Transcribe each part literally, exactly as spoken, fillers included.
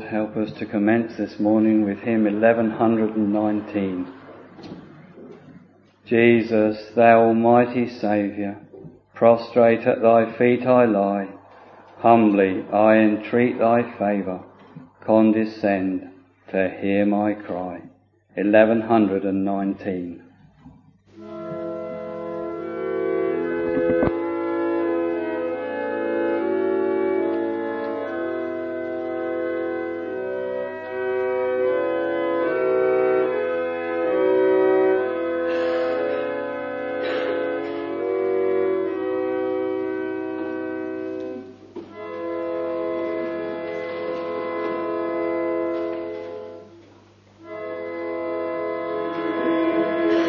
help us to commence this morning with hymn eleven nineteen. Jesus, thou almighty Saviour, prostrate at thy feet I lie. Humbly I entreat thy favour, condescend to hear my cry. eleven nineteen. Thank you.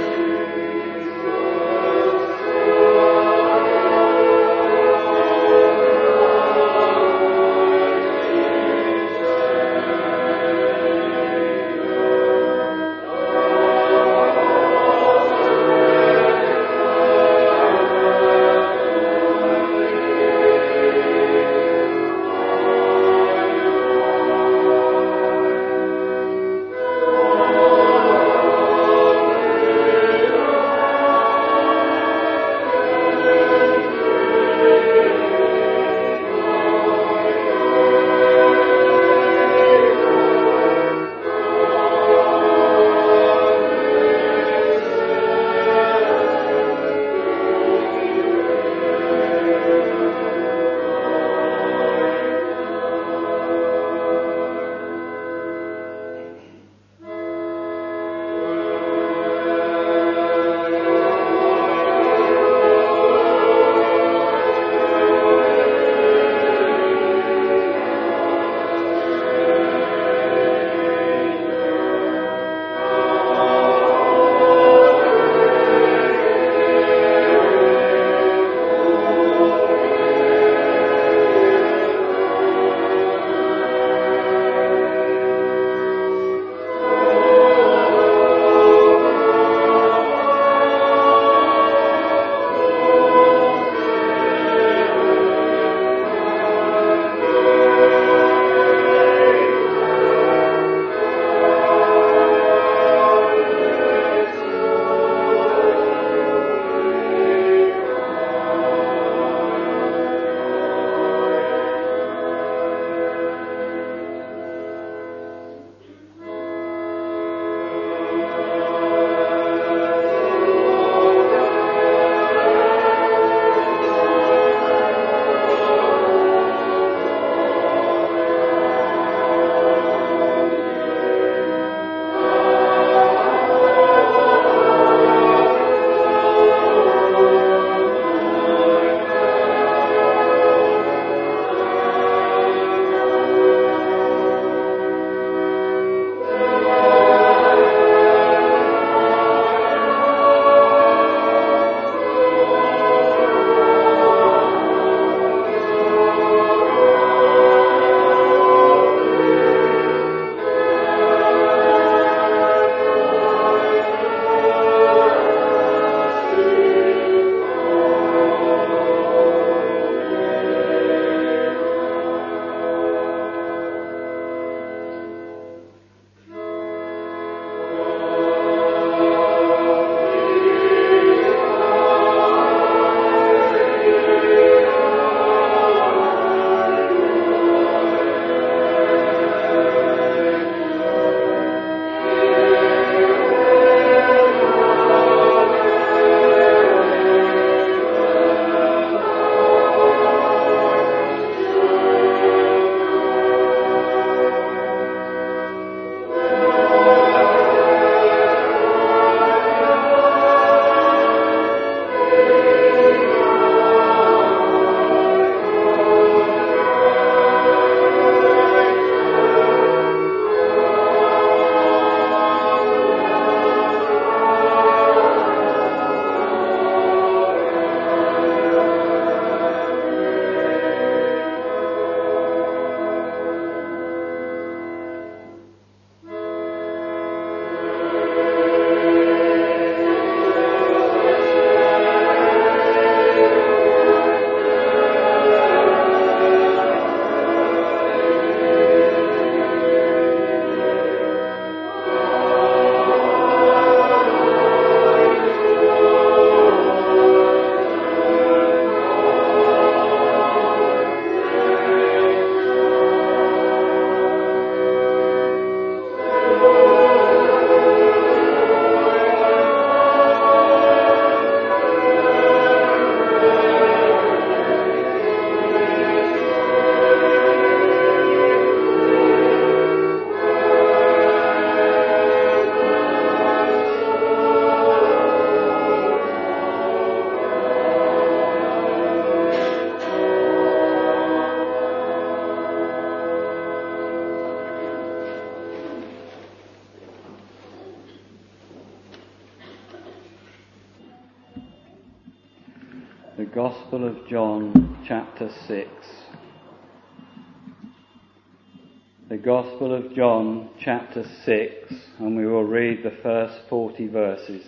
Gospel of John, chapter six. The Gospel of John, chapter six, and we will read the first forty verses.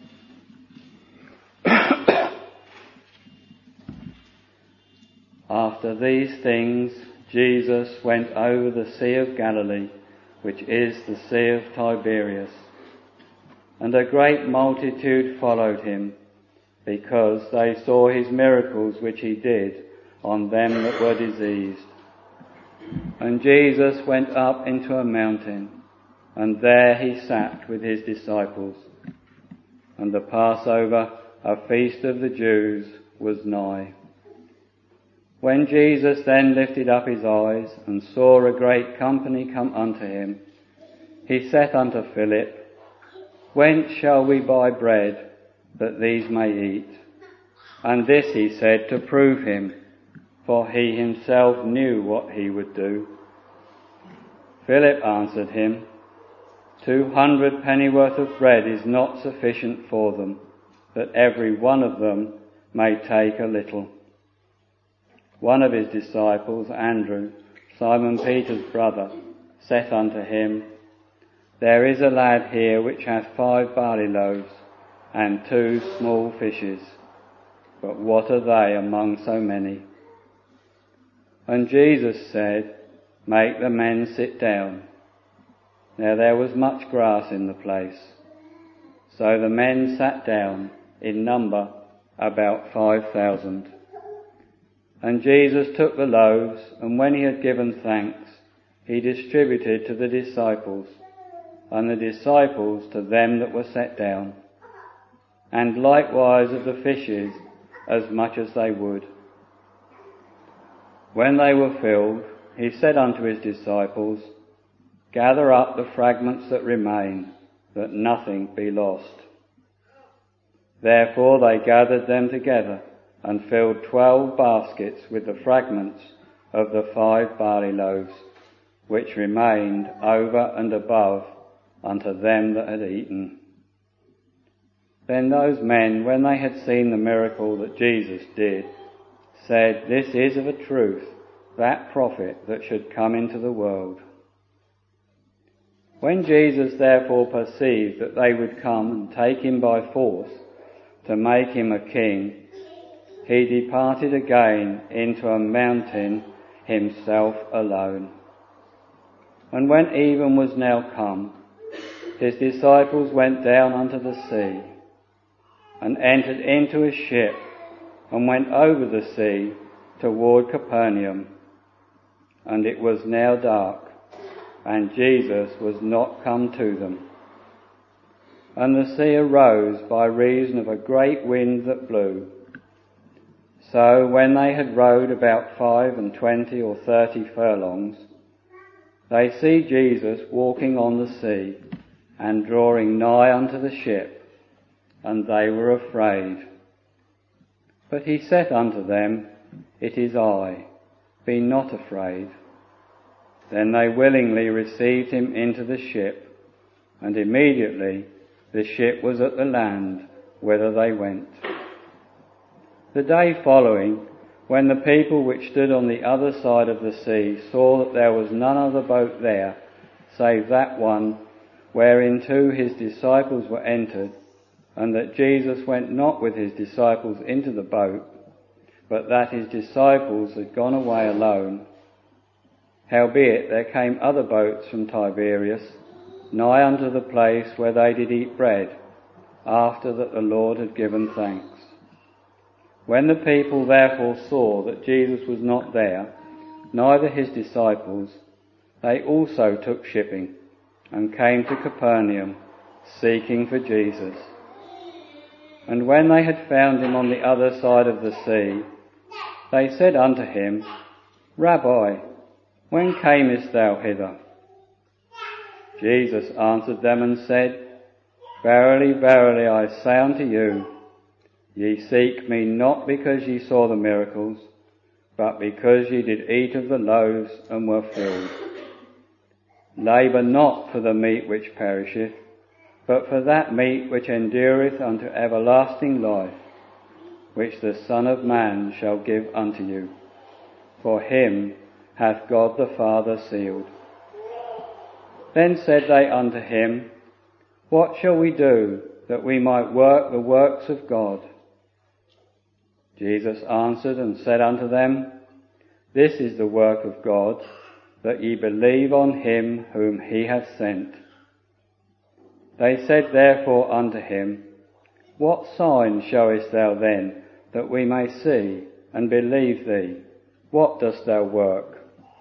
After these things, Jesus went over the Sea of Galilee, which is the Sea of Tiberias, and a great multitude followed him, because they saw his miracles which he did on them that were diseased. And Jesus went up into a mountain, and there he sat with his disciples. And the Passover, a feast of the Jews, was nigh. When Jesus then lifted up his eyes, and saw a great company come unto him, he said unto Philip, Whence shall we buy bread, that these may eat? And this he said to prove him, for he himself knew what he would do. Philip answered him, Two hundred pennyworth of bread is not sufficient for them, that every one of them may take a little. One of his disciples, Andrew, Simon Peter's brother, saith unto him, There is a lad here which hath five barley loaves, and two small fishes, but what are they among so many? And Jesus said, Make the men sit down. Now there was much grass in the place. So the men sat down, in number about five thousand. And Jesus took the loaves, and when he had given thanks, he distributed to the disciples, and the disciples to them that were set down, and likewise of the fishes as much as they would. When they were filled, he said unto his disciples, Gather up the fragments that remain, that nothing be lost. Therefore they gathered them together, and filled twelve baskets with the fragments of the five barley loaves, which remained over and above unto them that had eaten. Then those men, when they had seen the miracle that Jesus did, said, This is of a truth that prophet that should come into the world. When Jesus therefore perceived that they would come and take him by force to make him a king, he departed again into a mountain himself alone. And when even was now come, his disciples went down unto the sea, and entered into a ship, and went over the sea toward Capernaum. And it was now dark, and Jesus was not come to them. And the sea arose by reason of a great wind that blew. So when they had rowed about five and twenty or thirty furlongs, they see Jesus walking on the sea, and drawing nigh unto the ship, and they were afraid. But he said unto them, It is I, be not afraid. Then they willingly received him into the ship, and immediately the ship was at the land whither they went. The day following, when the people which stood on the other side of the sea saw that there was none other boat there, save that one whereinto his disciples were entered, and that Jesus went not with his disciples into the boat, but that his disciples had gone away alone. Howbeit there came other boats from Tiberias, nigh unto the place where they did eat bread, after that the Lord had given thanks. When the people therefore saw that Jesus was not there, neither his disciples, they also took shipping, and came to Capernaum, seeking for Jesus. And when they had found him on the other side of the sea, they said unto him, Rabbi, when camest thou hither? Jesus answered them and said, Verily, verily, I say unto you, ye seek me not because ye saw the miracles, but because ye did eat of the loaves and were filled. Labour not for the meat which perisheth, but for that meat which endureth unto everlasting life, which the Son of Man shall give unto you. For him hath God the Father sealed. Then said they unto him, What shall we do, that we might work the works of God? Jesus answered and said unto them, This is the work of God, that ye believe on him whom he hath sent. They said therefore unto him, What sign showest thou then, that we may see and believe thee? What dost thou work?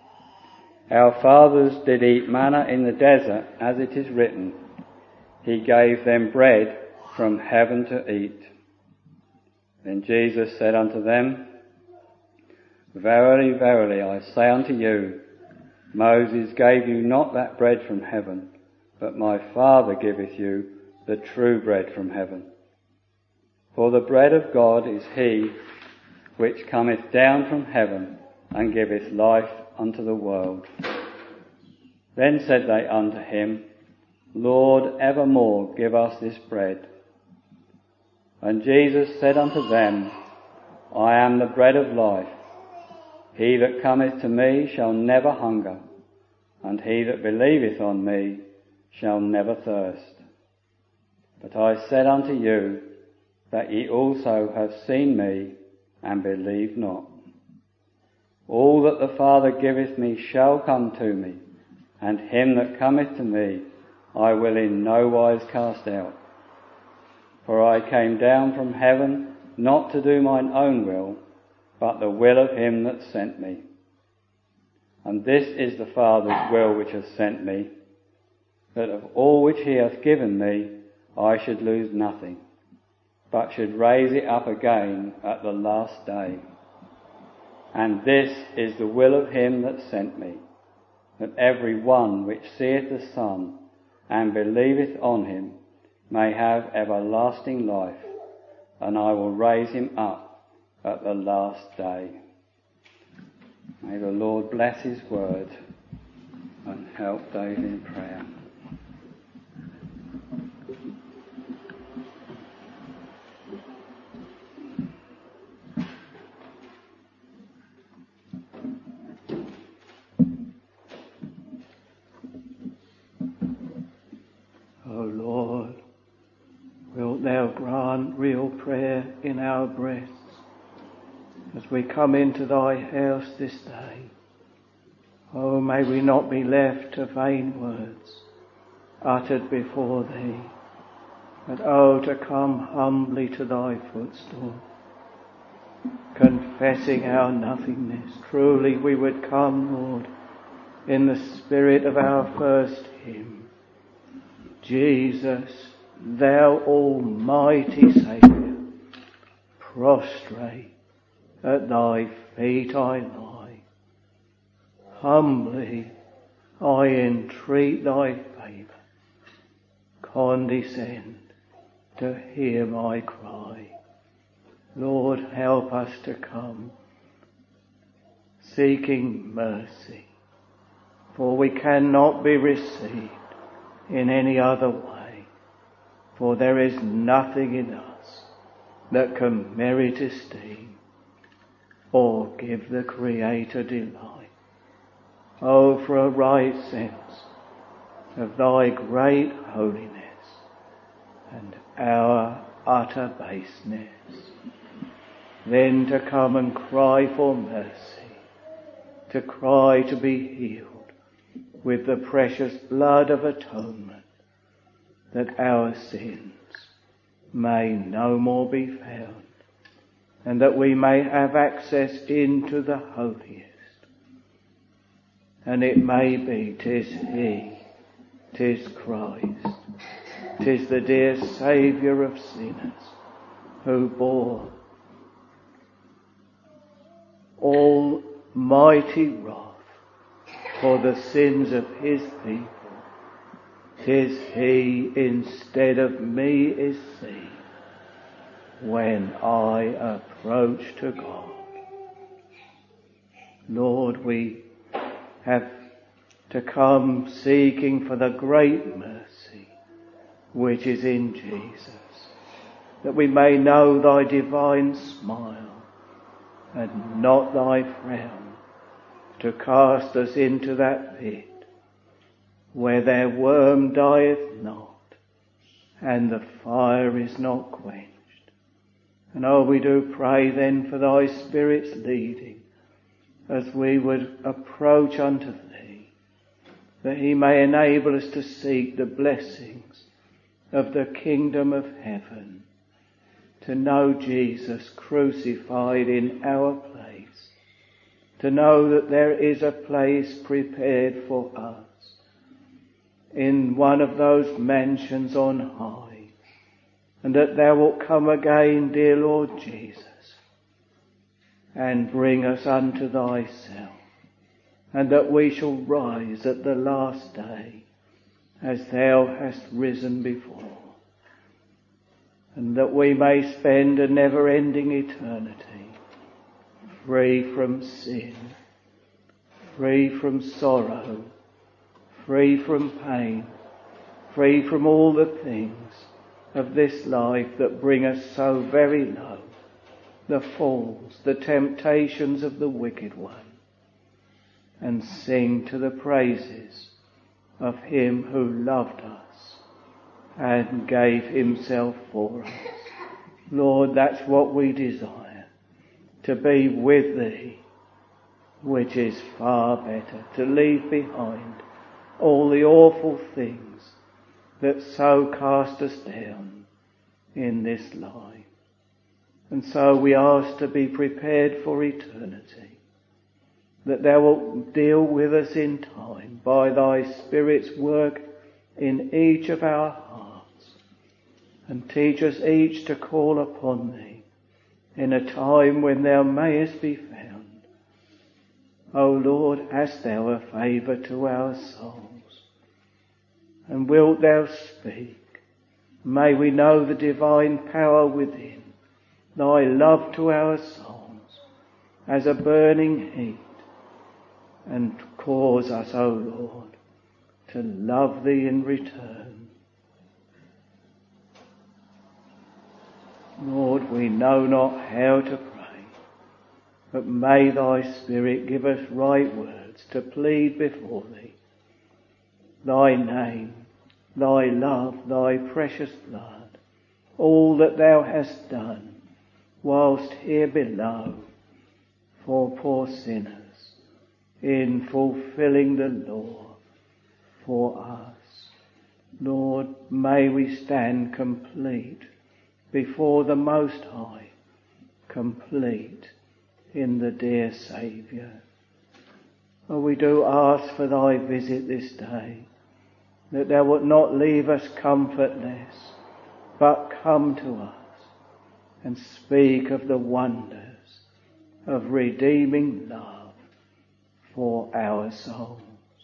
Our fathers did eat manna in the desert, as it is written, He gave them bread from heaven to eat. Then Jesus said unto them, Verily, verily, I say unto you, Moses gave you not that bread from heaven, but my Father giveth you the true bread from heaven. For the bread of God is he which cometh down from heaven, and giveth life unto the world. Then said they unto him, Lord, evermore give us this bread. And Jesus said unto them, I am the bread of life. He that cometh to me shall never hunger, and he that believeth on me shall never thirst. But I said unto you, that ye also have seen me, and believe not. All that the Father giveth me shall come to me, and him that cometh to me I will in no wise cast out. For I came down from heaven not to do mine own will, but the will of him that sent me. And this is the Father's will which hath sent me, that of all which he hath given me I should lose nothing, but should raise it up again at the last day. And this is the will of him that sent me, that every one which seeth the Son and believeth on him may have everlasting life, and I will raise him up at the last day. May the Lord bless his word and help Dave in prayer. Real prayer in our breasts as we come into thy house this day. Oh, may we not be left to vain words uttered before thee, but oh, to come humbly to thy footstool, confessing our nothingness. Truly we would come, Lord, in the spirit of our first hymn. Jesus, thou almighty Saviour, prostrate at thy feet I lie. Humbly I entreat thy favour. Condescend to hear my cry. Lord, help us to come seeking mercy, for we cannot be received in any other way. For there is nothing in us that can merit esteem or give the Creator delight. Oh, for a right sense of thy great holiness and our utter baseness, then to come and cry for mercy, to cry to be healed with the precious blood of atonement, that our sins may no more be found, and that we may have access into the holiest. And it may be 'tis he, 'tis Christ, 'tis the dear Saviour of sinners, who bore almighty wrath for the sins of his people. 'Tis he instead of me is seen when I approach to God. Lord, we have to come seeking for the great mercy which is in Jesus. that we may know thy divine smile and not thy frown, to cast us into that pit where their worm dieth not and the fire is not quenched. And oh, we do pray then for thy Spirit's leading as we would approach unto thee, that he may enable us to seek the blessings of the kingdom of heaven, to know Jesus crucified in our place, to know that there is a place prepared for us in one of those mansions on high, and that thou wilt come again, dear Lord Jesus, and bring us unto thyself, and that we shall rise at the last day as thou hast risen before, and that we may spend a never-ending eternity free from sin, free from sorrow, free from pain, free from all the things of this life that bring us so very low, the falls, the temptations of the wicked one, and sing to the praises of him who loved us and gave himself for us. Lord, that's what we desire, to be with thee, which is far better, to leave behind all the awful things that so cast us down in this life. And so we ask to be prepared for eternity, that thou wilt deal with us in time by thy Spirit's work in each of our hearts, and teach us each to call upon thee in a time when thou mayest be found. O Lord, hast thou a favour to our souls? And wilt thou speak? May we know the divine power within, thy love to our souls as a burning heat, and cause us, O Lord, to love thee in return. Lord, we know not how to pray, but may thy Spirit give us right words to plead before thee, thy name, thy love, thy precious blood, all that thou hast done whilst here below for poor sinners, in fulfilling the law for us. Lord, may we stand complete before the Most High, complete in the dear Saviour. Oh, we do ask for thy visit this day, that thou wilt not leave us comfortless, but come to us and speak of the wonders of redeeming love for our souls.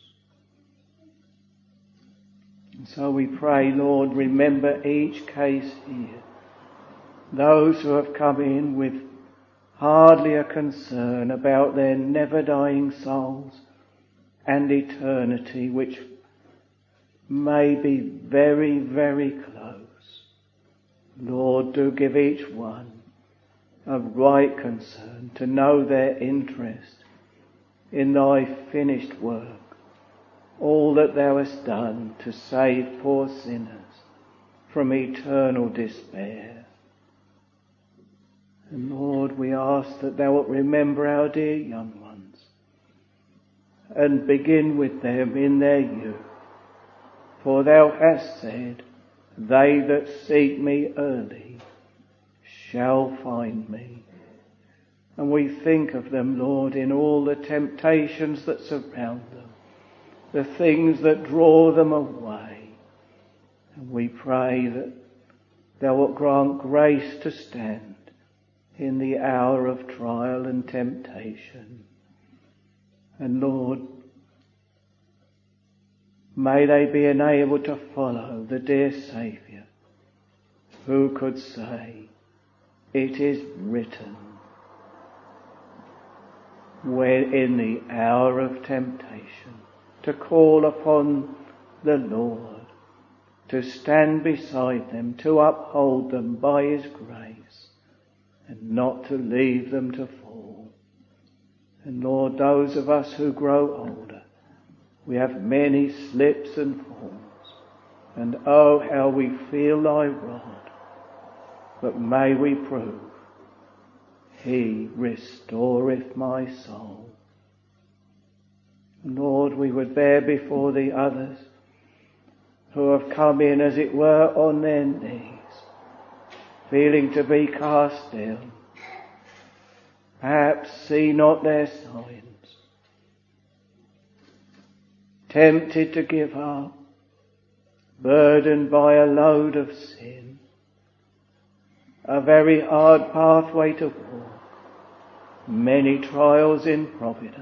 And so we pray, Lord, remember each case here. Those who have come in with hardly a concern about their never-dying souls and eternity, which may be very, very close. Lord, do give each one a right concern to know their interest in thy finished work, all that thou hast done to save poor sinners from eternal despair. And Lord, we ask that thou wilt remember our dear young ones and begin with them in their youth. For thou hast said, they that seek me early shall find me. And we think of them, Lord, in all the temptations that surround them, the things that draw them away. And we pray that thou wilt grant grace to stand in the hour of trial and temptation. And Lord, may they be enabled to follow the dear Saviour, who could say, it is written, when in the hour of temptation, to call upon the Lord, to stand beside them, to uphold them by his grace, and not to leave them to fall. And Lord, those of us who grow older, we have many slips and falls, and oh, how we feel thy rod. But may we prove, he restoreth my soul. Lord, we would bear before the others who have come in, as it were, on their knees, feeling to be cast down, perhaps see not their signs, tempted to give up, burdened by a load of sin, a very hard pathway to walk, many trials in providence.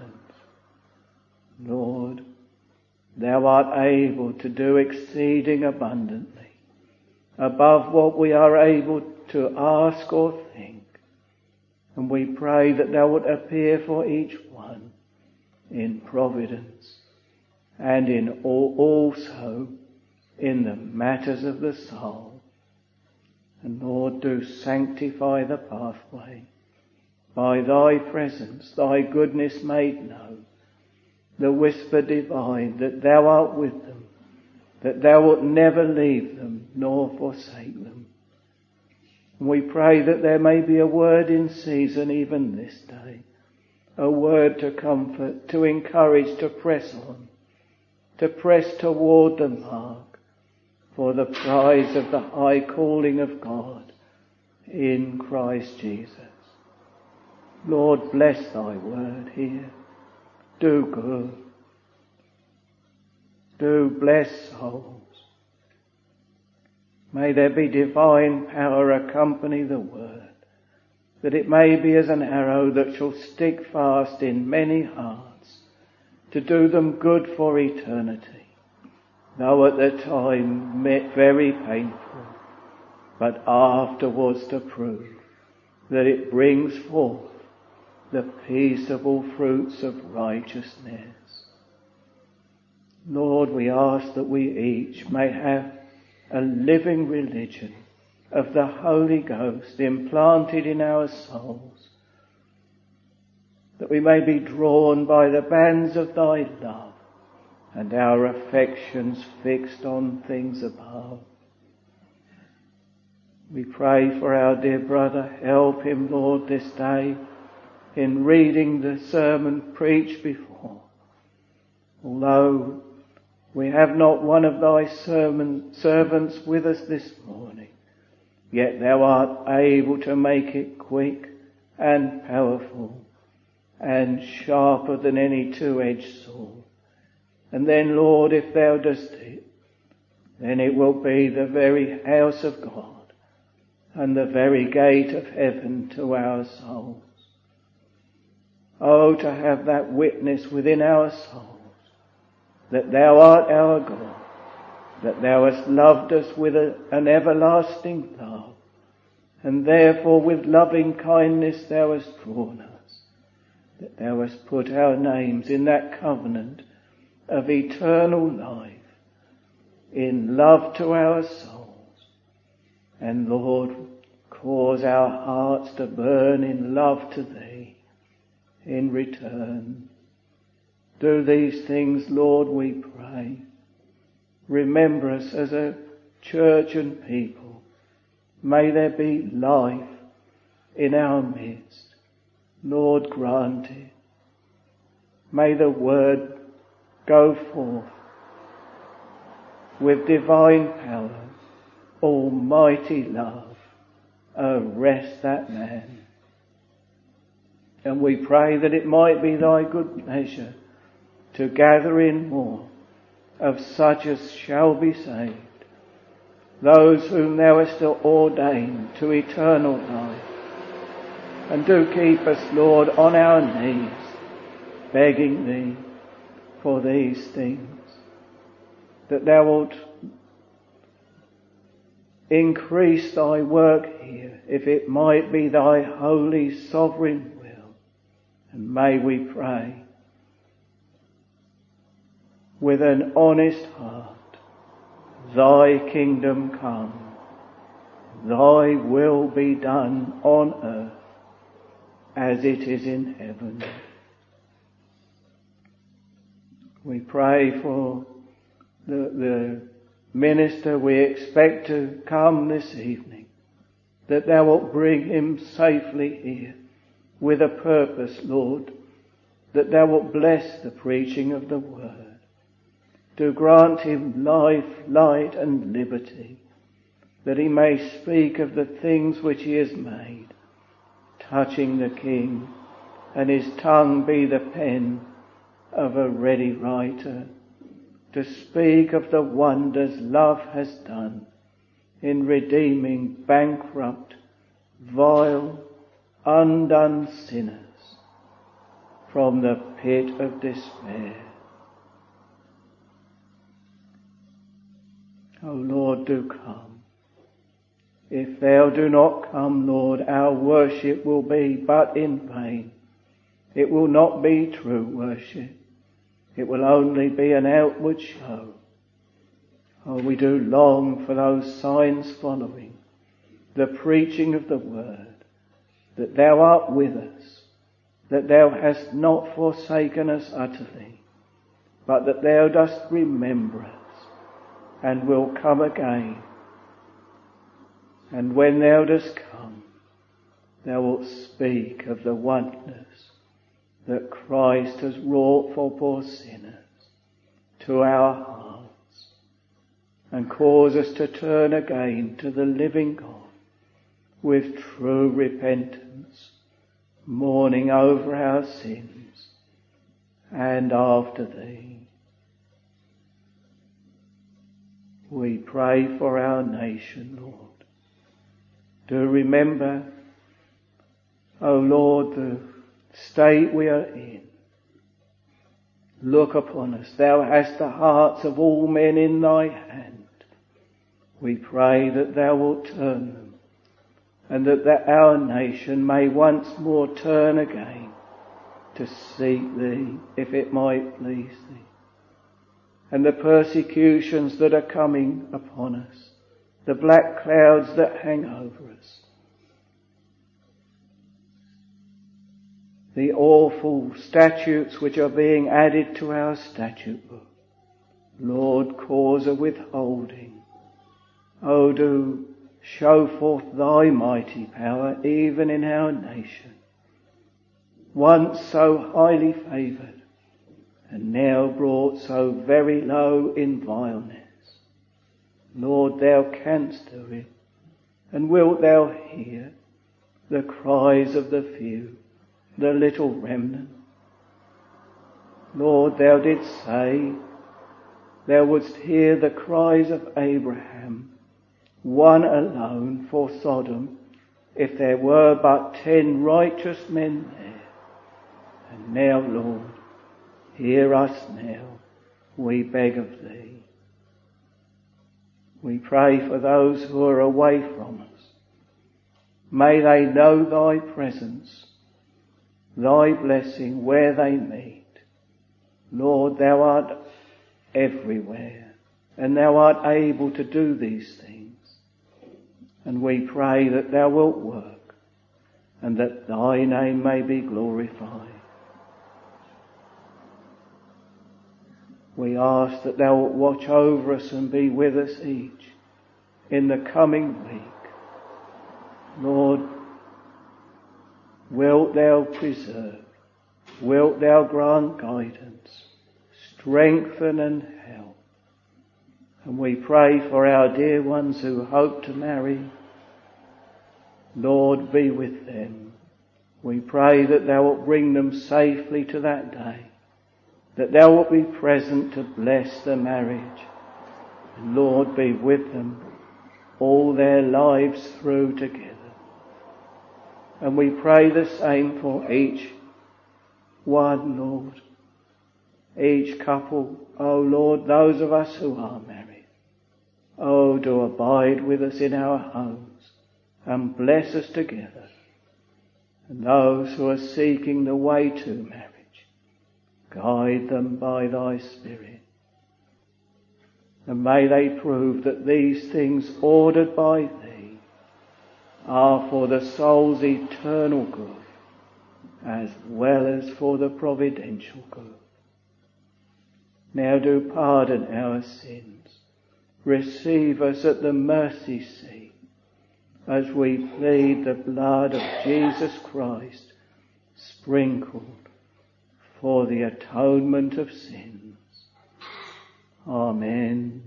Lord, thou art able to do exceeding abundantly, above what we are able to ask or think. And we pray that thou would appear for each one in providence, and in all, also in the matters of the soul. And Lord, do sanctify the pathway by thy presence, thy goodness made known, the whisper divine that thou art with them, that thou wilt never leave them nor forsake them. And we pray that there may be a word in season even this day, a word to comfort, to encourage, to press on, to press toward the mark for the prize of the high calling of God in Christ Jesus. Lord, bless thy word here. Do good. Do bless souls. May there be divine power accompany the word, that it may be as an arrow that shall stick fast in many hearts, to do them good for eternity, though at the time very painful, but afterwards to prove that it brings forth the peaceable fruits of righteousness. Lord, we ask that we each may have a living religion of the Holy Ghost implanted in our souls, that we may be drawn by the bands of thy love and our affections fixed on things above. We pray for our dear brother. Help him, Lord, this day in reading the sermon preached before. Although we have not one of thy sermon, servants with us this morning, yet thou art able to make it quick and powerful and sharper than any two-edged sword. And then, Lord, if thou dost it, then it will be the very house of God and the very gate of heaven to our souls. Oh, to have that witness within our souls, that thou art our God, that thou hast loved us with a, an everlasting love, and therefore with loving kindness thou hast drawn us, that thou hast put our names in that covenant of eternal life, in love to our souls. And Lord, cause our hearts to burn in love to thee in return. Do these things, Lord, we pray. Remember us as a church and people. May there be life in our midst. Lord, grant it. May the word go forth with divine power, almighty love. Arrest that man. And we pray that it might be thy good pleasure to gather in more of such as shall be saved, those whom thou hast ordained to eternal life. And do keep us, Lord, on our knees, begging thee for these things, that thou wilt increase thy work here, if it might be thy holy sovereign will. And may we pray with an honest heart, Thy kingdom come, thy will be done on earth as it is in heaven. We pray for the, the minister we expect to come this evening, that thou wilt bring him safely here with a purpose, Lord, that thou wilt bless the preaching of the word, to grant him life, light and liberty, that he may speak of the things which he has made, touching the King, and his tongue be the pen of a ready writer, to speak of the wonders love has done in redeeming bankrupt, vile, undone sinners from the pit of despair. O Lord, do come. If thou do not come, Lord, our worship will be but in vain. It will not be true worship. It will only be an outward show. Oh, we do long for those signs following the preaching of the word, that thou art with us, that thou hast not forsaken us utterly, but that thou dost remember us and will come again. And when thou dost come, thou wilt speak of the wonders that Christ has wrought for poor sinners to our hearts, and cause us to turn again to the living God with true repentance, mourning over our sins and after thee. We pray for our nation, Lord. Do remember, O Lord, the state we are in. Look upon us. Thou hast the hearts of all men in thy hand. We pray that thou wilt turn them, and that, that our nation may once more turn again to seek thee, if it might please thee. And the persecutions that are coming upon us, the black clouds that hang over us, the awful statutes which are being added to our statute book, Lord, cause a withholding. Oh, do show forth thy mighty power even in our nation, once so highly favoured, and now brought so very low in vileness. Lord, thou canst do it, and wilt thou hear the cries of the few, the little remnant? Lord, thou didst say thou wouldst hear the cries of Abraham, one alone for Sodom, if there were but ten righteous men there. And now, Lord, hear us now, we beg of thee. We pray for those who are away from us. May they know thy presence, thy blessing where they meet. Lord, thou art everywhere, and thou art able to do these things. And we pray that thou wilt work, and that thy name may be glorified. We ask that thou wilt watch over us and be with us each in the coming week. Lord, wilt thou preserve, wilt thou grant guidance, strengthen and help. And we pray for our dear ones who hope to marry. Lord, be with them. We pray that thou wilt bring them safely to that day, that thou wilt be present to bless the marriage. And Lord, be with them all their lives through together. And we pray the same for each one, Lord. Each couple, oh Lord, those of us who are married. Oh, do abide with us in our homes and bless us together. And those who are seeking the way to marriage, guide them by thy Spirit. and may they prove that these things ordered by thee are for the soul's eternal good, as well as for the providential good. Now do pardon our sins. Receive us at the mercy seat as we plead the blood of Jesus Christ sprinkled for the atonement of sins. Amen.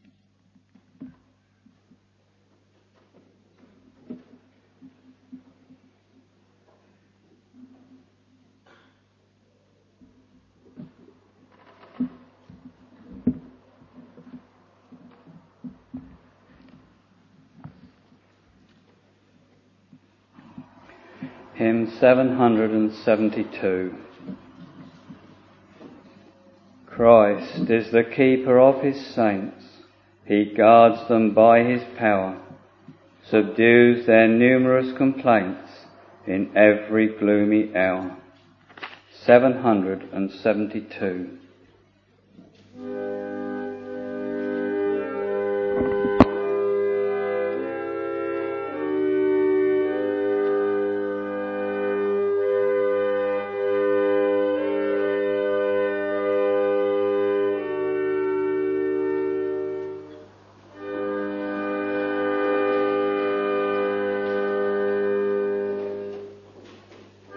Hymn seven hundred seventy-two. Christ is the keeper of his saints. He guards them by his power, subdues their numerous complaints in every gloomy hour. seven hundred seventy-two.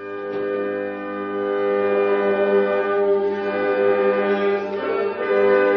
Thank you.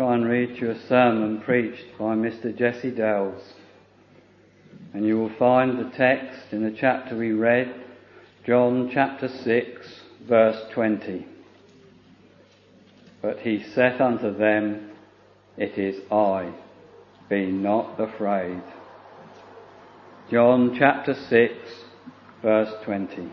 try and read you a sermon preached by Mister Jesse Dells. And you will find the text in the chapter we read, John chapter six, verse twenty. But he saith unto them, It is I, be not afraid. John chapter six, verse twenty.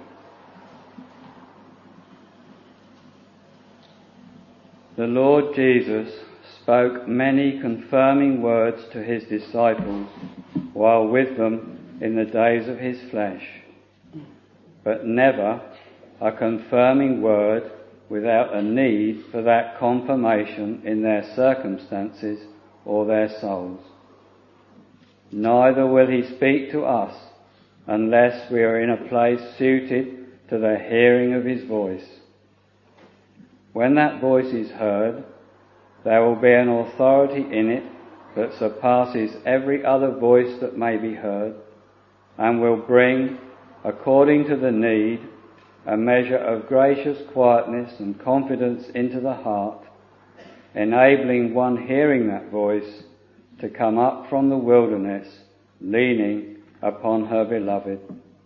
The Lord Jesus spoke many confirming words to his disciples while with them in the days of his flesh, but never a confirming word without a need for that confirmation in their circumstances or their souls. Neither will he speak to us unless we are in a place suited to the hearing of his voice. When that voice is heard, there will be an authority in it that surpasses every other voice that may be heard, and will bring, according to the need, a measure of gracious quietness and confidence into the heart, enabling one hearing that voice to come up from the wilderness, leaning upon her beloved.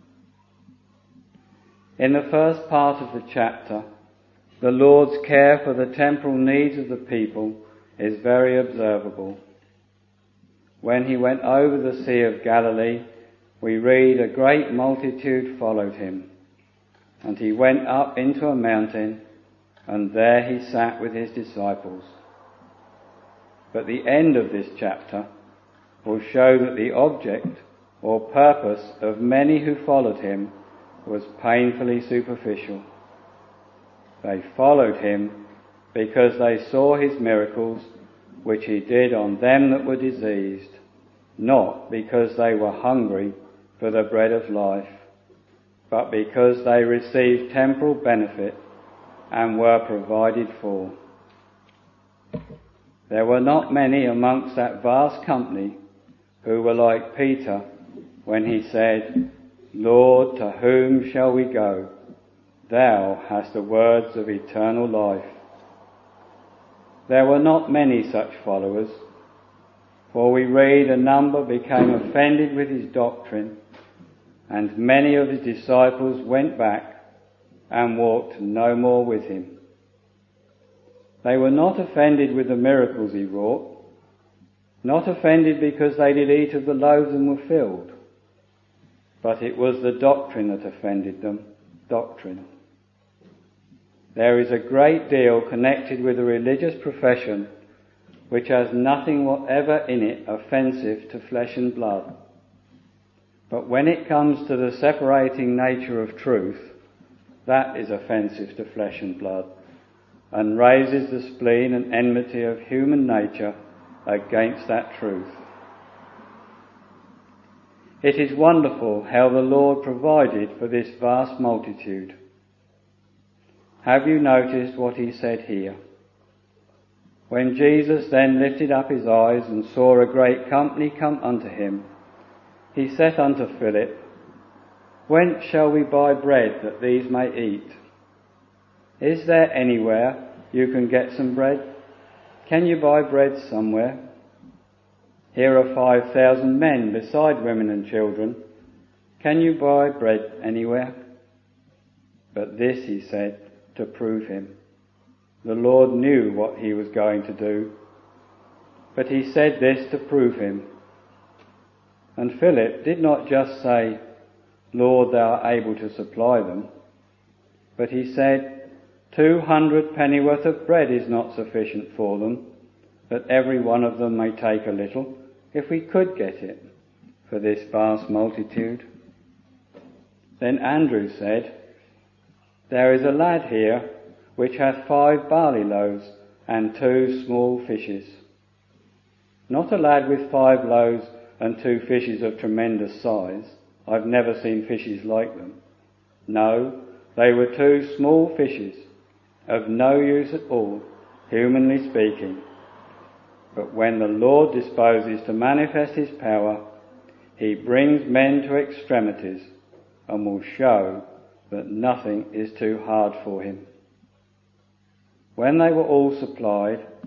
In the first part of the chapter, the Lord's care for the temporal needs of the people is very observable. When he went over the Sea of Galilee, we read a great multitude followed him, and he went up into a mountain, and there he sat with his disciples. But the end of this chapter will show that the object or purpose of many who followed him was painfully superficial. They followed him because they saw his miracles which he did on them that were diseased, not because they were hungry for the bread of life, but because they received temporal benefit and were provided for. There were not many amongst that vast company who were like Peter when he said, Lord, to whom shall we go? Thou hast the words of eternal life. There were not many such followers, for we read a number became offended with his doctrine, and many of his disciples went back and walked no more with him. They were not offended with the miracles he wrought, not offended because they did eat of the loaves and were filled, but it was the doctrine that offended them, doctrine. There is a great deal connected with a religious profession which has nothing whatever in it offensive to flesh and blood. But when it comes to the separating nature of truth, that is offensive to flesh and blood, and raises the spleen and enmity of human nature against that truth. It is wonderful how the Lord provided for this vast multitude. Have you noticed what he said here? When Jesus then lifted up his eyes and saw a great company come unto him, he said unto Philip, Whence shall we buy bread that these may eat? Is there anywhere you can get some bread? Can you buy bread somewhere? Here are five thousand men beside women and children. Can you buy bread anywhere? But this he said to prove him. The Lord knew what he was going to do, but he said this to prove him. And Philip did not just say, Lord, thou art able to supply them, but he said, Two hundred pennyworth of bread is not sufficient for them, that every one of them may take a little, if we could get it, for this vast multitude. Then Andrew said, There is a lad here which hath five barley loaves and two small fishes. Not a lad with five loaves and two fishes of tremendous size. I've never seen fishes like them. No, they were two small fishes, of no use at all, humanly speaking. But when the Lord disposes to manifest his power, he brings men to extremities and will show that nothing is too hard for him. When they were all supplied,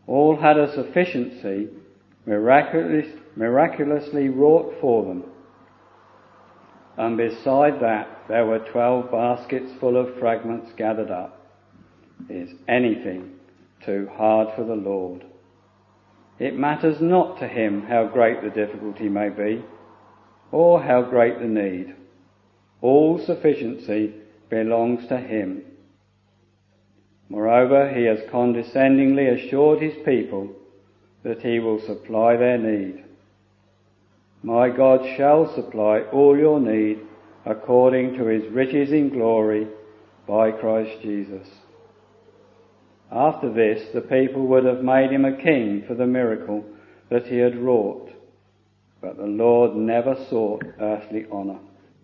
All had a sufficiency miraculous, miraculously wrought for them. And beside that there were twelve baskets full of fragments gathered up. Is anything too hard for the Lord? It matters not to him how great the difficulty may be, or how great the need. All sufficiency belongs to him. Moreover, he has condescendingly assured his people that he will supply their need. My God shall supply all your need according to his riches in glory by Christ Jesus. After this, the people would have made him a king for the miracle that he had wrought, but the Lord never sought earthly honour.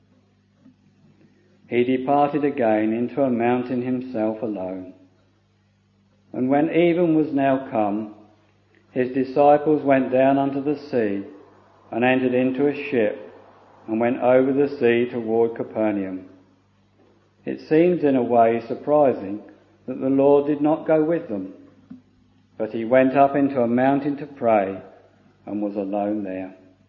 He departed again into a mountain himself alone. And when even was now come, his disciples went down unto the sea and entered into a ship and went over the sea toward Capernaum. It seems in a way surprising that the Lord did not go with them, but he went up into a mountain to pray and was alone there.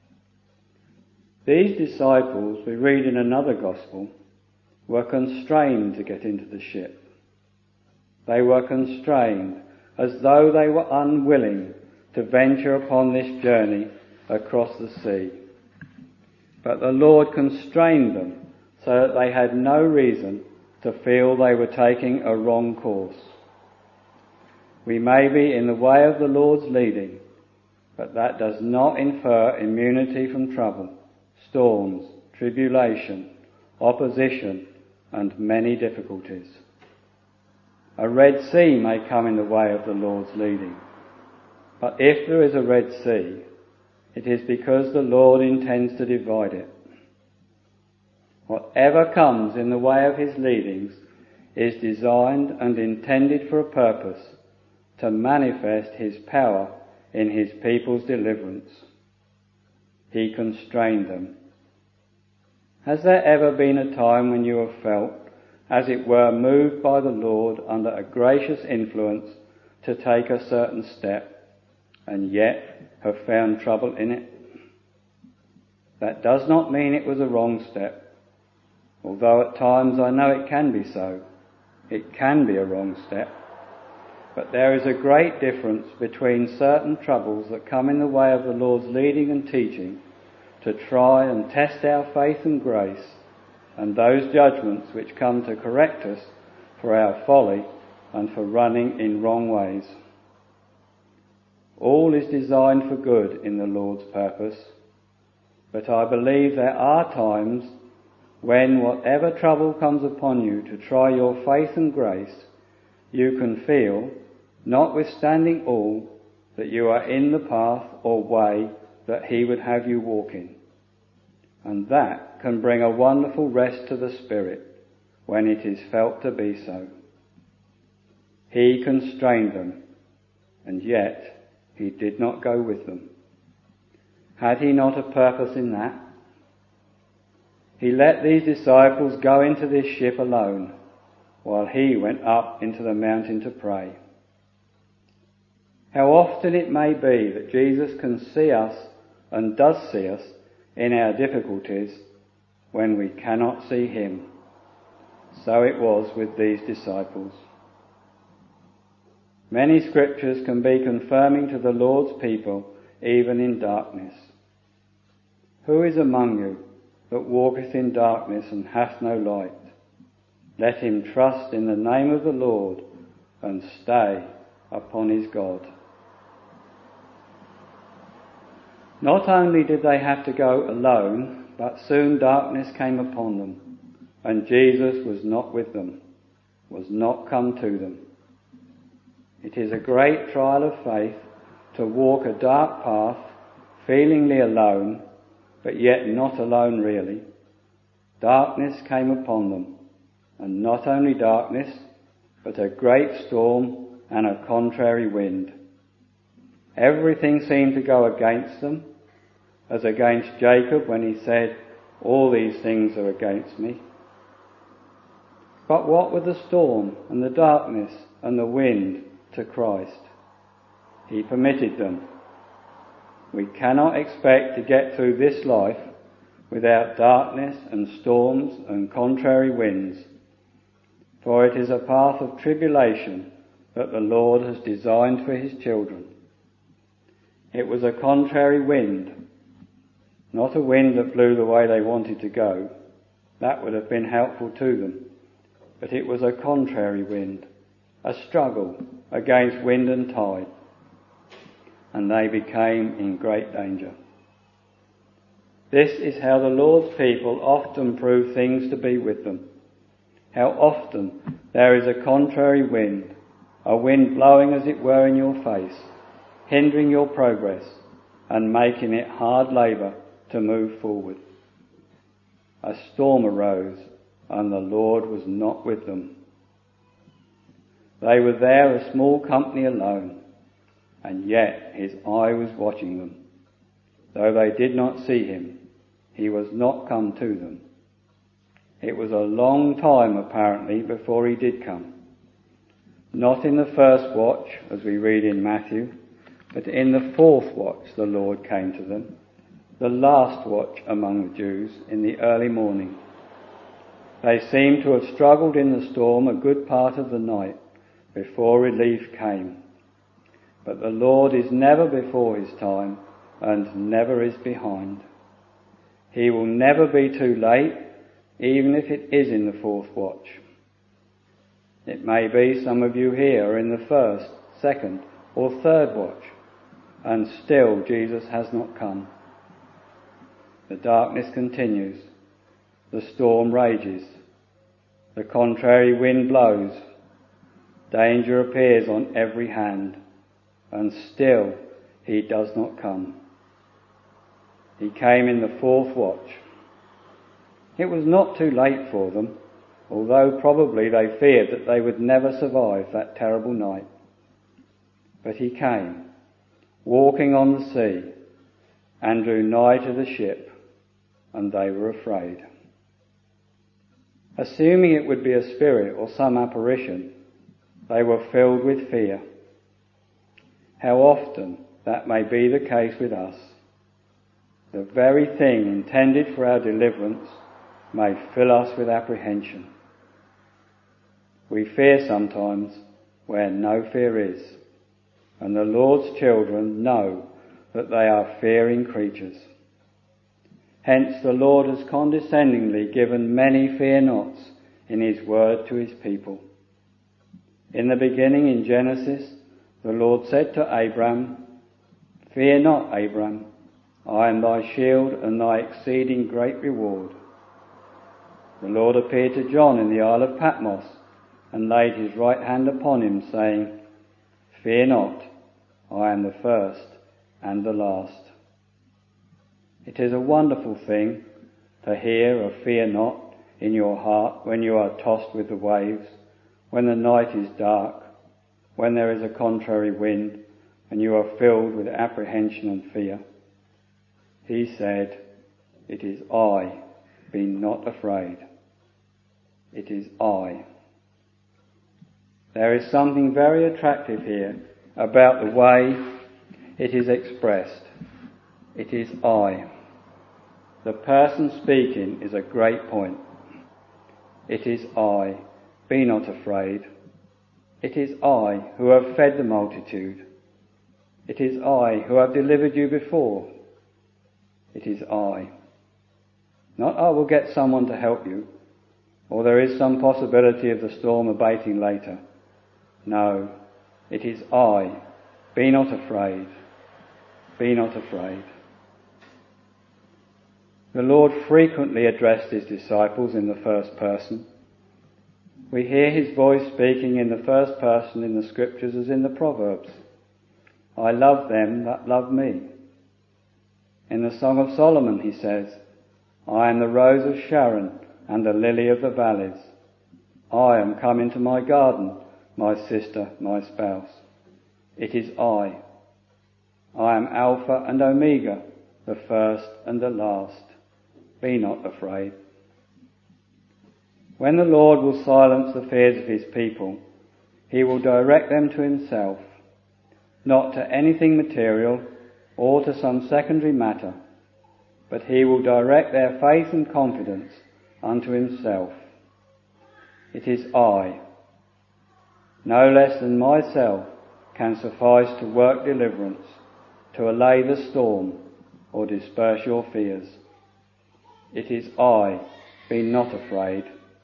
These disciples, we read in another gospel, were constrained to get into the ship. They were constrained as though they were unwilling to venture upon this journey across the sea. But the Lord constrained them so that they had no reason to feel they were taking a wrong course. We may be in the way of the Lord's leading, but that does not infer immunity from trouble, storms, tribulation, opposition, and many difficulties. A Red Sea may come in the way of the Lord's leading, but if there is a Red Sea, it is because the Lord intends to divide it. Whatever comes in the way of his leadings is designed and intended for a purpose, to manifest his power in his people's deliverance. He constrained them. Has there ever been a time when you have felt, as it were, moved by the Lord under a gracious influence to take a certain step, and yet have found trouble in it? That does not mean it was a wrong step, although at times I know it can be so. It can be a wrong step. But there is a great difference between certain troubles that come in the way of the Lord's leading and teaching to try and test our faith and grace, and those judgments which come to correct us for our folly and for running in wrong ways. All is designed for good in the Lord's purpose, but I believe there are times when whatever trouble comes upon you to try your faith and grace, you can feel, notwithstanding all, that you are in the path or way that he would have you walk in. And that can bring a wonderful rest to the spirit when it is felt to be so. He constrained them, and yet he did not go with them. Had he not a purpose in that? He let these disciples go into this ship alone, while he went up into the mountain to pray. How often it may be that Jesus can see us and does see us in our difficulties when we cannot see him. So it was with these disciples. Many scriptures can be confirming to the Lord's people even in darkness. Who is among you that walketh in darkness and hath no light? Let him trust in the name of the Lord and stay upon his God. Not only did they have to go alone, but soon darkness came upon them, and Jesus was not with them, was not come to them. It is a great trial of faith to walk a dark path, feelingly alone, but yet not alone really. Darkness came upon them, and not only darkness, but a great storm and a contrary wind. Everything seemed to go against them, as against Jacob when he said, "All these things are against me." But what were the storm and the darkness and the wind to Christ? He permitted them. We cannot expect to get through this life without darkness and storms and contrary winds, for it is a path of tribulation that the Lord has designed for his children. It was a contrary wind, not a wind that blew the way they wanted to go. That would have been helpful to them. But it was a contrary wind, a struggle against wind and tide, and they became in great danger. This is how the Lord's people often prove things to be with them. How often there is a contrary wind, a wind blowing as it were in your face, hindering your progress and making it hard labour to move forward. A storm arose and the Lord was not with them. They were there a small company alone, and yet his eye was watching them. Though they did not see him, he was not come to them. It was a long time apparently before he did come. Not in the first watch, as we read in Matthew, but in the fourth watch the Lord came to them, the last watch among the Jews in the early morning. They seemed to have struggled in the storm a good part of the night before relief came. But the Lord is never before his time and never is behind. He will never be too late, even if it is in the fourth watch. It may be some of you here are in the first, second or third watch, and still Jesus has not come. The darkness continues, the storm rages, the contrary wind blows, danger appears on every hand, and still he does not come. He came in the fourth watch. It was not too late for them, although probably they feared that they would never survive that terrible night. But he came, walking on the sea, and drew nigh to the ship, and they were afraid. Assuming it would be a spirit or some apparition, they were filled with fear. How often that may be the case with us. The very thing intended for our deliverance may fill us with apprehension. We fear sometimes where no fear is, and the Lord's children know that they are fearing creatures. Hence the Lord has condescendingly given many fear nots in his word to his people. In the beginning, in Genesis, the Lord said to Abram, "Fear not, Abram, I am thy shield and thy exceeding great reward." The Lord appeared to John in the Isle of Patmos and laid his right hand upon him, saying, "Fear not, I am the first and the last." It is a wonderful thing to hear a fear not in your heart when you are tossed with the waves, when the night is dark, when there is a contrary wind, and you are filled with apprehension and fear. He said, "It is I, be not afraid." It is I. There is something very attractive here about the way it is expressed. It is I. The person speaking is a great point. It is I. Be not afraid. It is I who have fed the multitude. It is I who have delivered you before. It is I. Not I will get someone to help you, or there is some possibility of the storm abating later. No, it is I. Be not afraid. Be not afraid. The Lord frequently addressed his disciples in the first person. We hear his voice speaking in the first person in the scriptures as in the Proverbs. I love them that love me. In the Song of Solomon he says, I am the rose of Sharon and the lily of the valleys. I am come into my garden, my sister, my spouse. It is I. I am Alpha and Omega, the first and the last. Be not afraid. When the Lord will silence the fears of his people, he will direct them to himself. not to anything material or to some secondary matter, but he will direct their faith and confidence unto himself. It is I, no less than myself, can suffice to work deliverance, to allay the storm, or disperse your fears. It is I, be not afraid.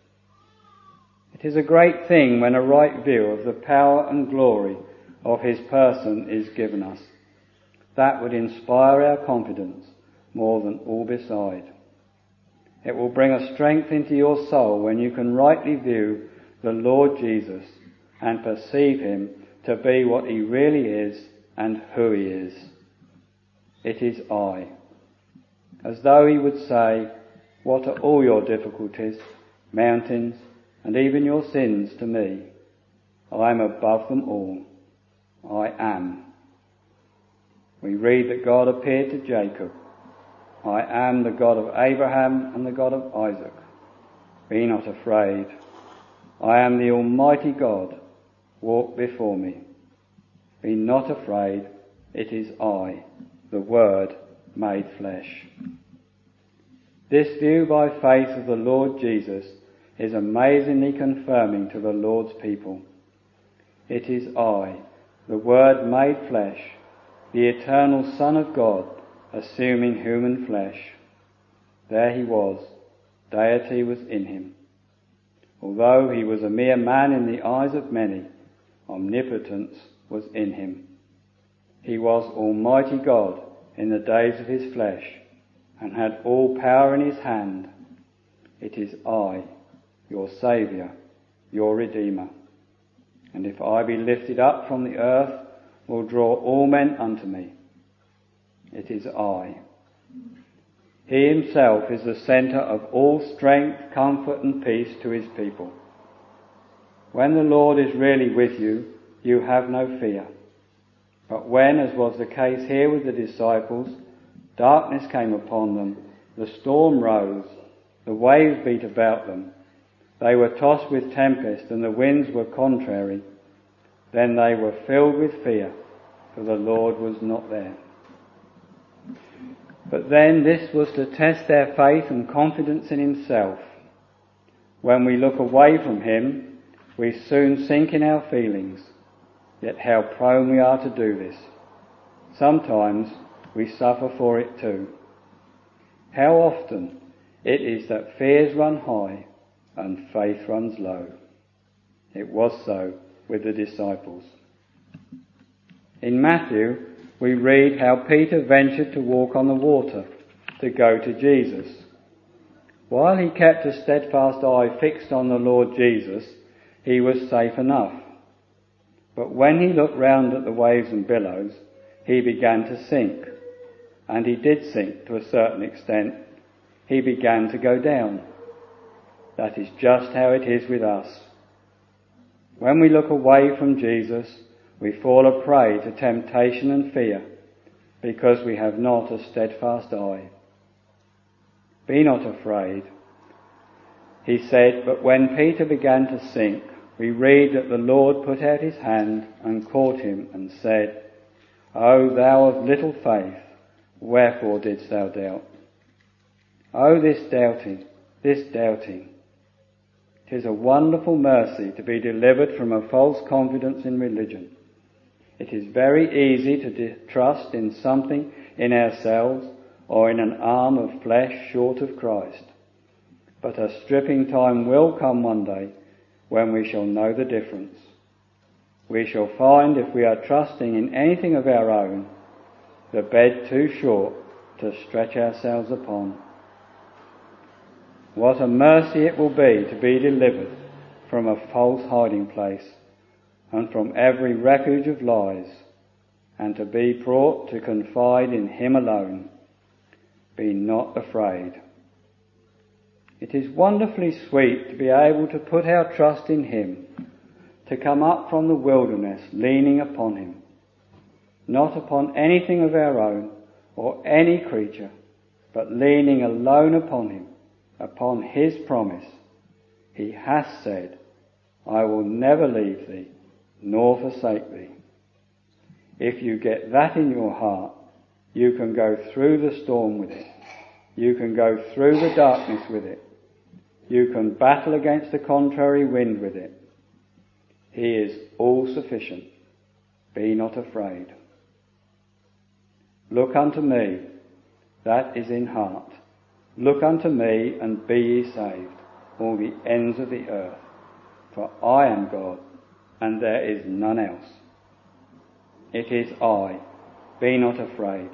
It is a great thing when a right view of the power and glory of his person is given us. That would inspire our confidence more than all beside. It will bring a strength into your soul when you can rightly view the Lord Jesus and perceive him to be what he really is and who he is. It is I. As though he would say, what are all your difficulties, mountains, and even your sins to me? I am above them all. I am. We read that God appeared to Jacob. I am the God of Abraham and the God of Isaac. Be not afraid. I am the Almighty God. Walk before me. Be not afraid. It is I, the Word made flesh. This view by faith of the Lord Jesus is amazingly confirming to the Lord's people. It is I, the Word made flesh, the eternal Son of God, assuming human flesh. There he was, deity was in him. Although he was a mere man in the eyes of many, omnipotence was in him. He was Almighty God in the days of his flesh, and had all power in his hand. It is I, your Saviour, your Redeemer. And if I be lifted up from the earth, will draw all men unto me. It is I. He himself is the centre of all strength, comfort and peace to his people. When the Lord is really with you, you have no fear. But when, as was the case here with the disciples, darkness came upon them, the storm rose, the waves beat about them, they were tossed with tempest and the winds were contrary, then they were filled with fear, for the Lord was not there. But then this was to test their faith and confidence in himself. When we look away from him, we soon sink in our feelings, yet how prone we are to do this. Sometimes we suffer for it too. How often it is that fears run high and faith runs low. It was so with the disciples. In Matthew, we read how Peter ventured to walk on the water to go to Jesus. While he kept a steadfast eye fixed on the Lord Jesus, he was safe enough. But when he looked round at the waves and billows, he began to sink. And he did sink to a certain extent. He began to go down. That is just how it is with us. When we look away from Jesus, we fall a prey to temptation and fear, because we have not a steadfast eye. Be not afraid. He said, but when Peter began to sink, we read that the Lord put out his hand and caught him and said, O thou of little faith, wherefore didst thou doubt? Oh, this doubting, this doubting. It is a wonderful mercy to be delivered from a false confidence in religion. It is very easy to de- trust in something in ourselves or in an arm of flesh short of Christ. But a stripping time will come one day when we shall know the difference. We shall find, if we are trusting in anything of our own, the bed too short to stretch ourselves upon. What a mercy it will be to be delivered from a false hiding place and from every refuge of lies, and to be brought to confide in him alone. Be not afraid. It is wonderfully sweet to be able to put our trust in him, to come up from the wilderness leaning upon him, not upon anything of our own or any creature, but leaning alone upon him, upon his promise. He hath said, I will never leave thee, nor forsake thee. If you get that in your heart, you can go through the storm with it. You can go through the darkness with it. You can battle against the contrary wind with it. He is all sufficient. Be not afraid. Look unto me, that is in heart. Look unto me, and be ye saved, all the ends of the earth. For I am God, and there is none else. It is I. Be not afraid.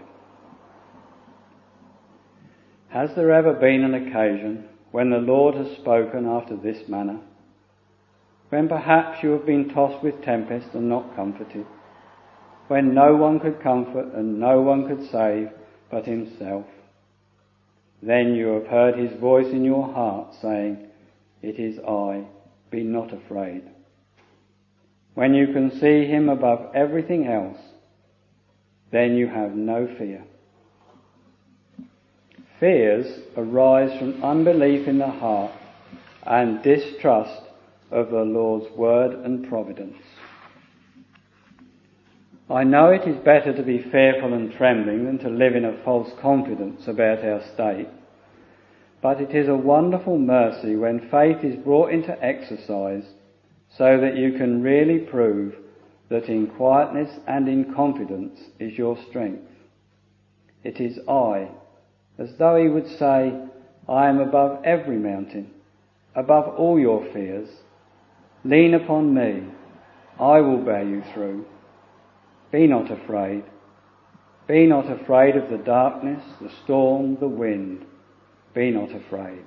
Has there ever been an occasion when the Lord has spoken after this manner? When perhaps you have been tossed with tempest and not comforted? When no one could comfort and no one could save but himself? Then you have heard his voice in your heart saying, It is I, be not afraid. When you can see him above everything else, then you have no fear. Fears arise from unbelief in the heart and distrust of the Lord's word and providence. I know it is better to be fearful and trembling than to live in a false confidence about our state, but it is a wonderful mercy when faith is brought into exercise so that you can really prove that in quietness and in confidence is your strength. It is I, as though he would say, I am above every mountain, above all your fears. Lean upon me, I will bear you through. Be not afraid. Be not afraid of the darkness, the storm, the wind. Be not afraid.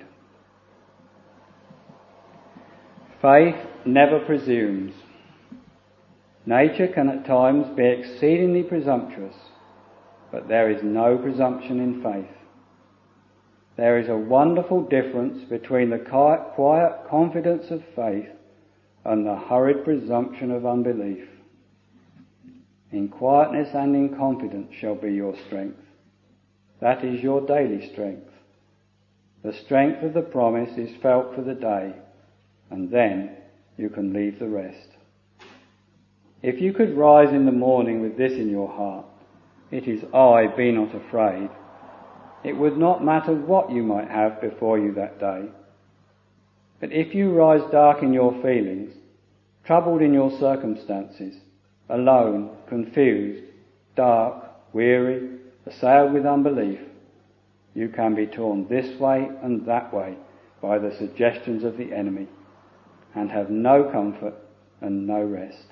Faith never presumes. Nature can at times be exceedingly presumptuous, but there is no presumption in faith. There is a wonderful difference between the quiet confidence of faith and the hurried presumption of unbelief. In quietness and in confidence shall be your strength. That is your daily strength. The strength of the promise is felt for the day, and then you can leave the rest. If you could rise in the morning with this in your heart, it is I, be not afraid, it would not matter what you might have before you that day. But if you rise dark in your feelings, troubled in your circumstances, alone, confused, dark, weary, assailed with unbelief, you can be torn this way and that way by the suggestions of the enemy, and have no comfort and no rest.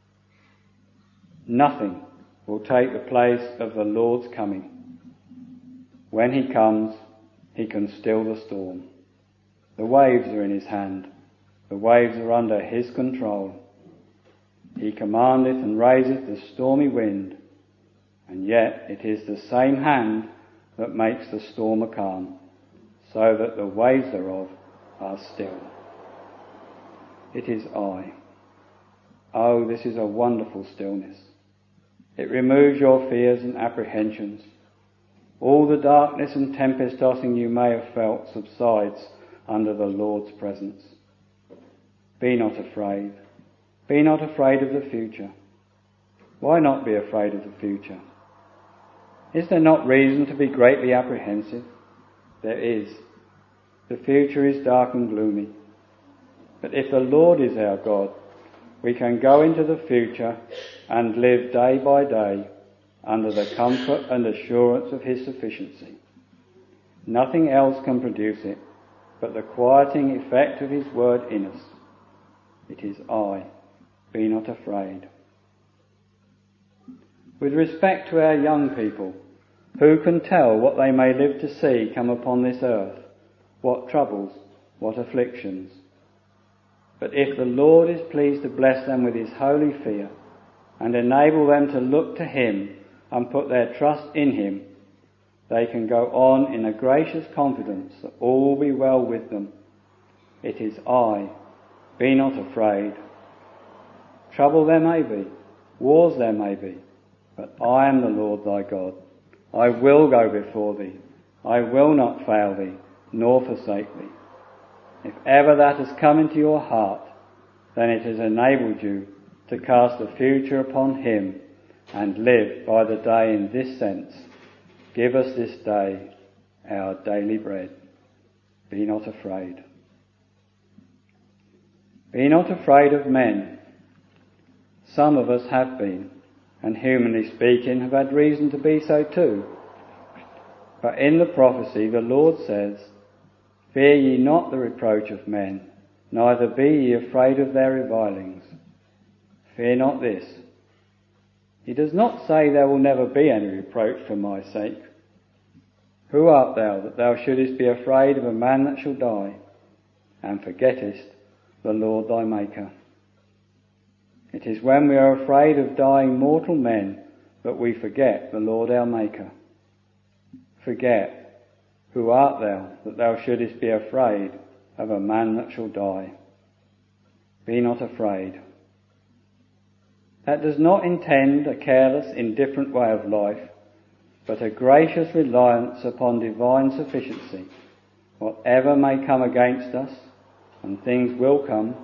Nothing will take the place of the Lord's coming. When he comes, he can still the storm. The waves are in his hand. The waves are under his control. He commandeth and raiseth the stormy wind, and yet it is the same hand that makes the storm a calm, so that the waves thereof are still. It is I. Oh, this is a wonderful stillness. It removes your fears and apprehensions. All the darkness and tempest tossing you may have felt subsides under the Lord's presence. Be not afraid. Be not afraid of the future. Why not be afraid of the future? Is there not reason to be greatly apprehensive? There is. The future is dark and gloomy. But if the Lord is our God, we can go into the future and live day by day under the comfort and assurance of his sufficiency. Nothing else can produce it but the quieting effect of his word in us. It is I. Be not afraid. With respect to our young people, who can tell what they may live to see come upon this earth, what troubles, what afflictions? But if the Lord is pleased to bless them with his holy fear and enable them to look to him and put their trust in him, they can go on in a gracious confidence that all will be well with them. It is I. Be not afraid. Trouble there may be, wars there may be, but I am the Lord thy God. I will go before thee. I will not fail thee, nor forsake thee. If ever that has come into your heart, then it has enabled you to cast the future upon him and live by the day in this sense. Give us this day our daily bread. Be not afraid. Be not afraid of men. Some of us have been, and humanly speaking have had reason to be so too. But in the prophecy the Lord says, Fear ye not the reproach of men, neither be ye afraid of their revilings. Fear not this. He does not say there will never be any reproach for my sake. Who art thou that thou shouldest be afraid of a man that shall die, and forgettest the Lord thy Maker? It is when we are afraid of dying mortal men that we forget the Lord our Maker. Forget, who art thou that thou shouldest be afraid of a man that shall die? Be not afraid. That does not intend a careless, indifferent way of life, but a gracious reliance upon divine sufficiency. Whatever may come against us, and things will come,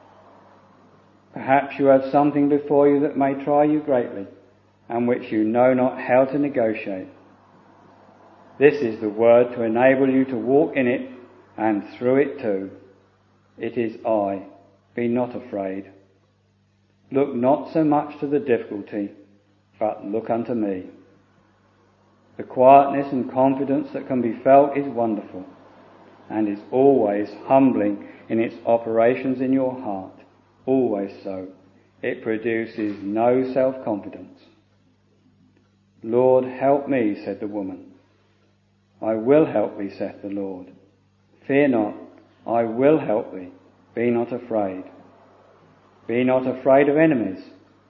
perhaps you have something before you that may try you greatly, and which you know not how to negotiate. This is the word to enable you to walk in it and through it too. It is I. Be not afraid. Look not so much to the difficulty, but look unto me. The quietness and confidence that can be felt is wonderful, and is always humbling in its operations in your heart. Always so. It produces no self-confidence. Lord, help me, said the woman. I will help thee, saith the Lord. Fear not, I will help thee. Be not afraid. Be not afraid of enemies.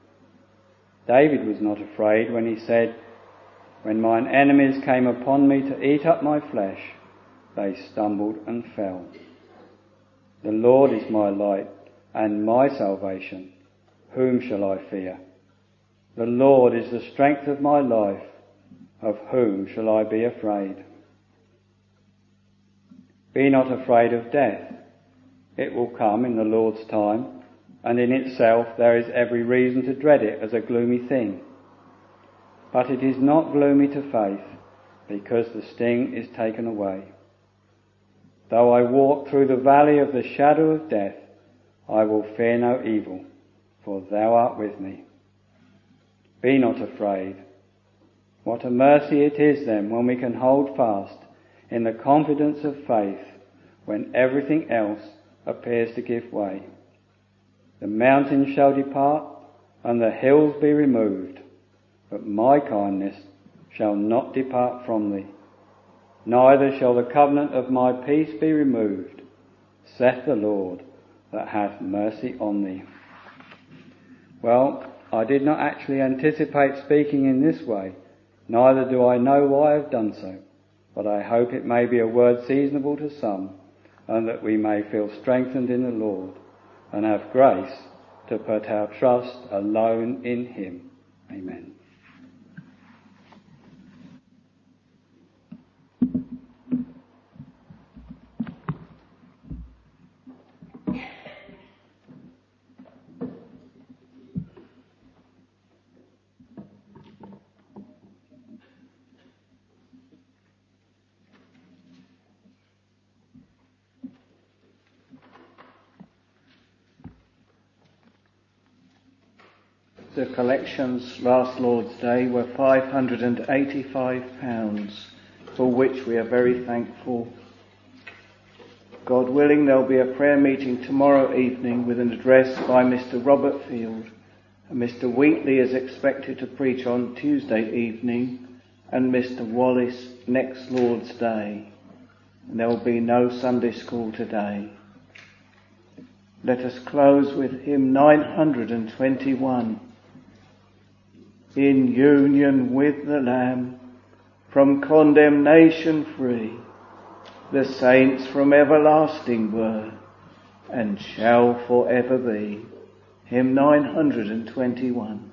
David was not afraid when he said, When mine enemies came upon me to eat up my flesh, they stumbled and fell. The Lord is my light and my salvation. Whom shall I fear? The Lord is the strength of my life. Of whom shall I be afraid? Be not afraid of death. It will come in the Lord's time, and in itself there is every reason to dread it as a gloomy thing. But it is not gloomy to faith, because the sting is taken away. Though I walk through the valley of the shadow of death, I will fear no evil, for thou art with me. Be not afraid. What a mercy it is then when we can hold fast in the confidence of faith when everything else appears to give way. The mountains shall depart and the hills be removed, but my kindness shall not depart from thee, neither shall the covenant of my peace be removed, saith the Lord that hath mercy on thee. Well, I did not actually anticipate speaking in this way, neither do I know why I have done so, but I hope it may be a word seasonable to some, and that we may feel strengthened in the Lord, and have grace to put our trust alone in him. Amen. The collections last Lord's Day were five hundred eighty-five pounds, for which we are very thankful. God willing, there'll be a prayer meeting tomorrow evening with an address by Mister Robert Field. And Mister Wheatley is expected to preach on Tuesday evening, and Mister Wallace next Lord's Day. And there will be no Sunday school today. Let us close with hymn nine hundred twenty-one. In union with the Lamb, from condemnation free, the saints from everlasting were, and shall forever be. Hymn nine hundred twenty-one.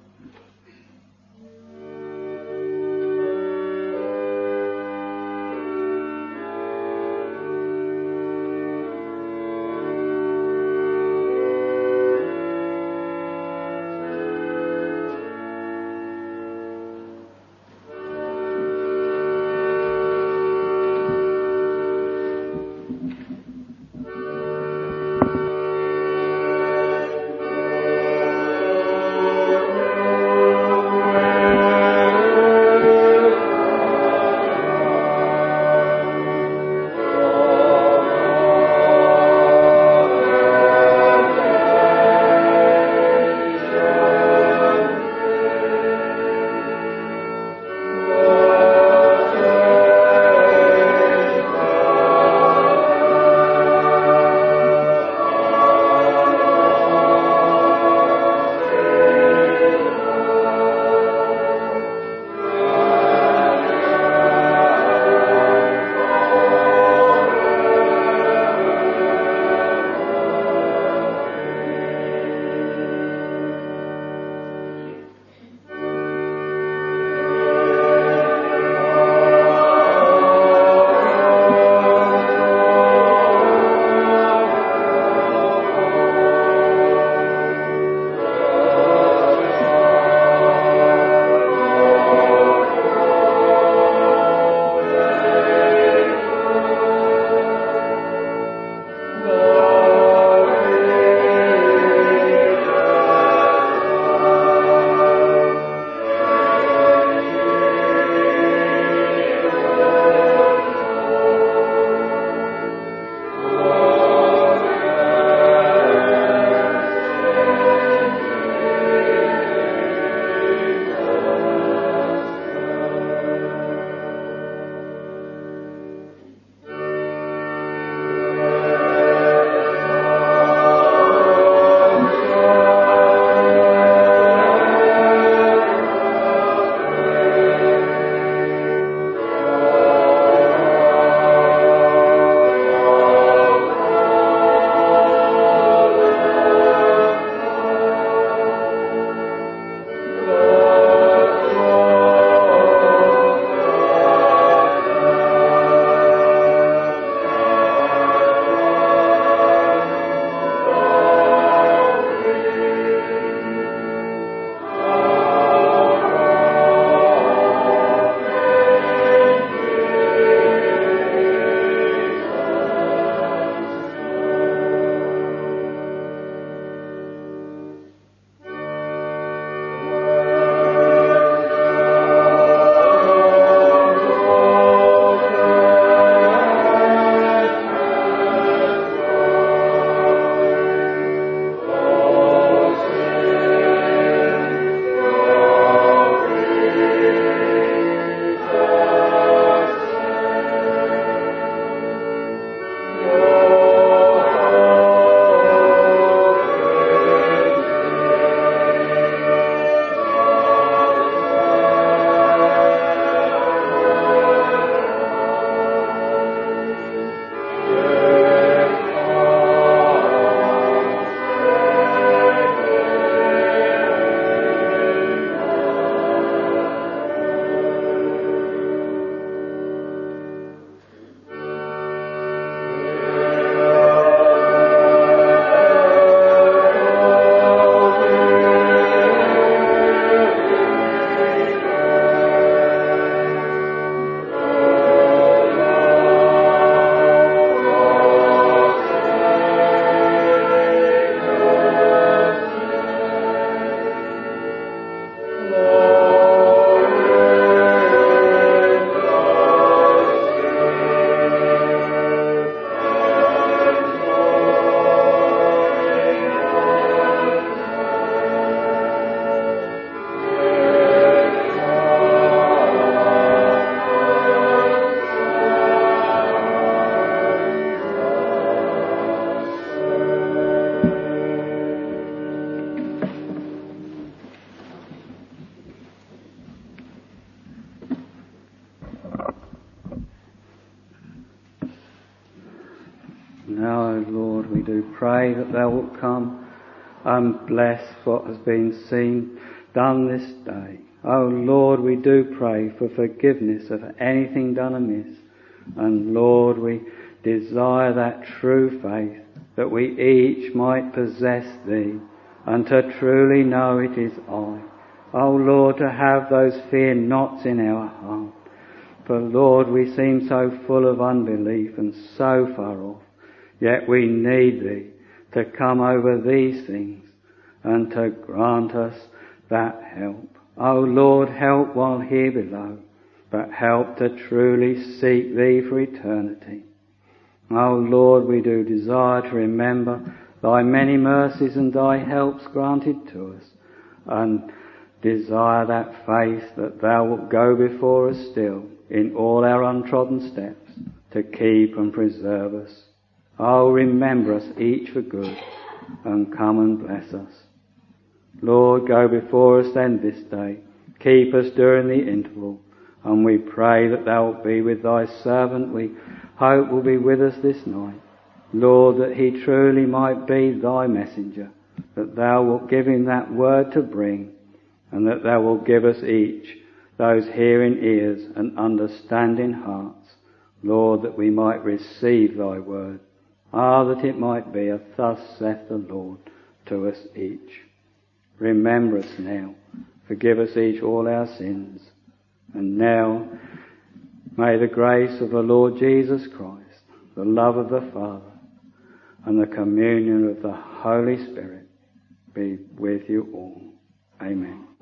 Now, O Lord, we do pray that thou wilt come and bless what has been seen, done this day. O Lord, we do pray for forgiveness of anything done amiss. And Lord, we desire that true faith, that we each might possess thee, and to truly know it is I. O Lord, to have those fear nots in our heart. For Lord, we seem so full of unbelief and so far off, yet we need thee to come over these things and to grant us that help. O Lord, help while here below, but help to truly seek thee for eternity. O Lord, we do desire to remember thy many mercies and thy helps granted to us, and desire that faith that thou wilt go before us still in all our untrodden steps to keep and preserve us. Oh, remember us each for good and come and bless us. Lord, go before us then this day. Keep us during the interval, and we pray that thou wilt be with thy servant. We hope will be with us this night. Lord, that he truly might be thy messenger, that thou wilt give him that word to bring, and that thou wilt give us each those hearing ears and understanding hearts, Lord, that we might receive thy word. Ah, that it might be a thus saith the Lord to us each. Remember us now. Forgive us each all our sins. And now, may the grace of the Lord Jesus Christ, the love of the Father, and the communion of the Holy Spirit be with you all. Amen.